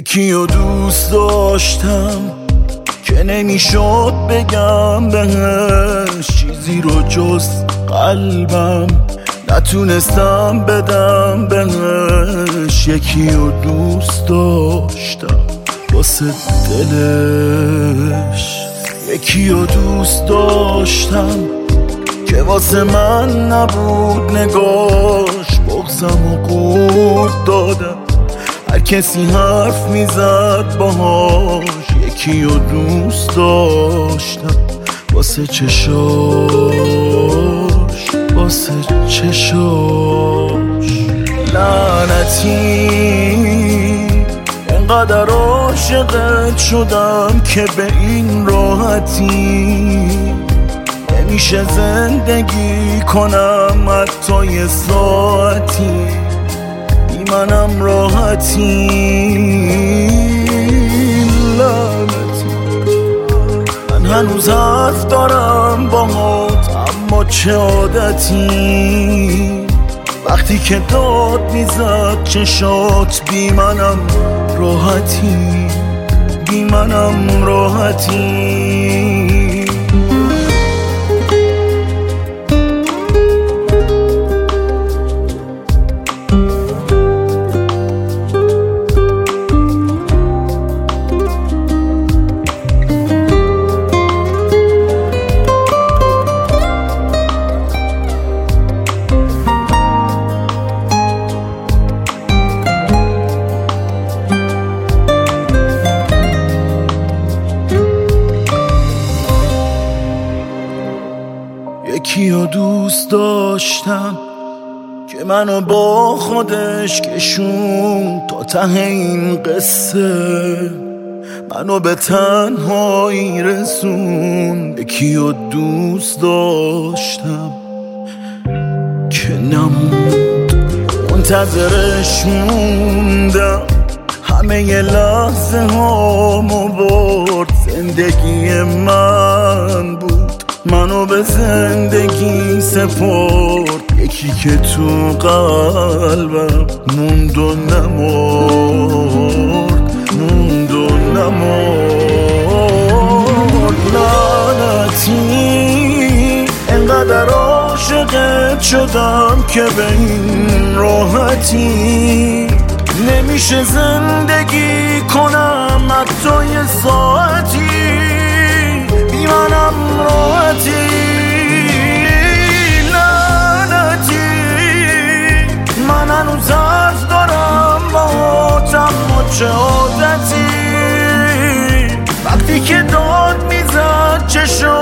یکی رو دوست داشتم که نمیشد بگم بهش چیزی رو جز قلبم، نتونستم بدم بهش. یکی رو دوست داشتم واسه دلش، یکی رو دوست داشتم که واسه من نبود نگاش. بغضم و قورت دادم هر کسی حرف میزد باهاش. یکی رو دوست داشتم واسه چشاش، واسه چشاش. لعنتی انقدر عاشقت شدم که به این راحتی نمیشه زندگی کنم حتی یه ساعتی. بی منم راحتی، لعنتی. من هنوز حرف دارم باهات، اما چه عادتی وقتی که داد میزد چشات. بی منم راحتی، بی منم راحتی. یکی رو دوست داشتم که منو با خودش کشون تا ته این قصه، منو به تنهایی رسون. یکی رو دوست داشتم که نموند، منتظرش موندم، همه ی لحظه هامو برد. زندگی من بود، منو به زندگی سپرد. یکی که تو قلبم موند و نمرد، موند و نمرد. لعنتی انقدر عاشقت شدم که به این راحتی نمیشه زندگی کنم حتی یه ساعتی. بی منم راحتی، لعنتی. من هنوز حرف دارم باهات، اما چه عادتی وقتی که داد میزد چشم.